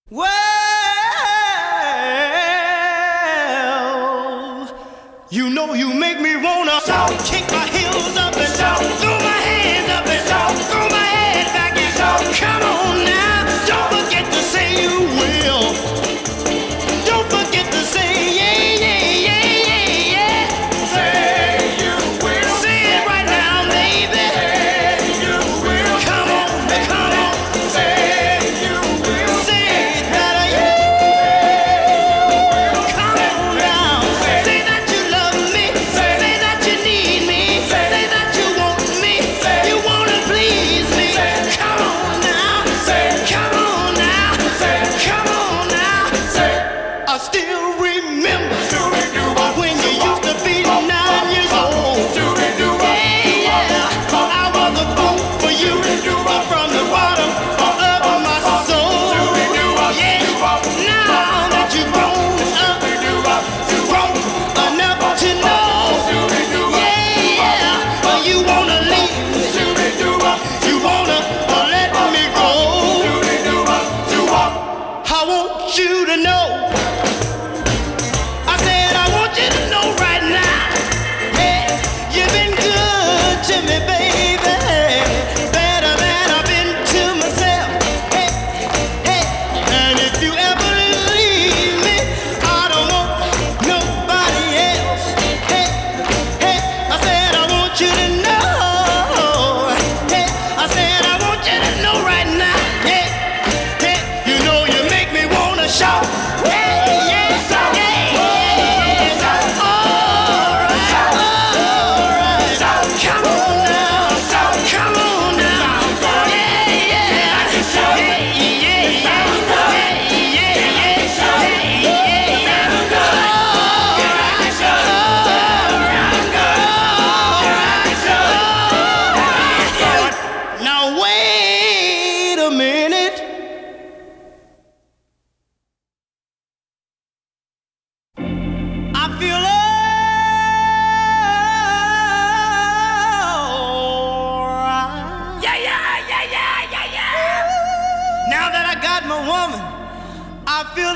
Well, you know you make me wanna shout, kick my heels up and shout, throw my hands up and shout, throw my head back and shout. Come on now, don't forget to say you will. Don't forget to say yeah, yeah, yeah, yeah, yeah. Say you will. Say it right now, baby. Say you will. Come on, come on. Say you will. Say it better, yeah. Come on now. Say that you love me. Say that you need me. Say that you want me. You wanna please me. Come on now. Come on now. Come on now. I still remember when you used to be 9 years old. Yeah, I was a fool for you from the bottom of my soul. Yeah, now that you've grown up, grown enough to know. Yeah, you wanna leave me. You wanna let me go. I want you to know. I said I want you to know right now. Hey, you've been good to me, baby. Better than I've been to myself. Hey, hey, and if you ever leave me, I don't want nobody else. Hey, hey, I said I want you to know. Hey, I said I want you to know right now. Hey, hey, you know you make me wanna shout. Hey, yeah, yeah, yeah. All right. Come on now. Come on now. Yeah, yeah. Hey, yeah, now wait a minute. I feel alright. Now that I got my woman, I feel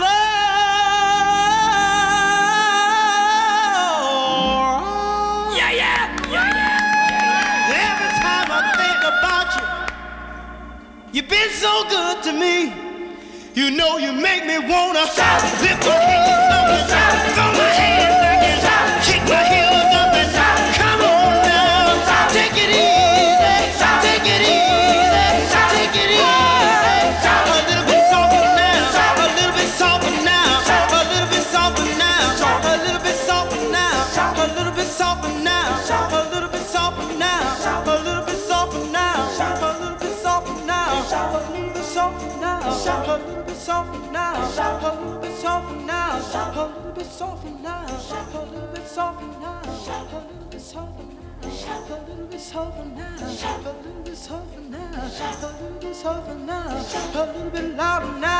alright. Every time I think about you, you've been so good to me. You know you make me wanna lift my hands up and throw my hands back and kick my heels up and come on now, take it easy, take it easy, take it easy. A little bit softer now, a little bit softer now, a little bit softer now, a little bit softer now, a little bit softer now, a little bit softer now, a little bit softer now, a little bit softer now, a little bit softer now, a little bit softer now, a little bit softer now, a little bit softer now, a little bit softer now, a little bit softer now, a little bit softer now, a little bit softer now, a little bit softer now, a little bit louder now.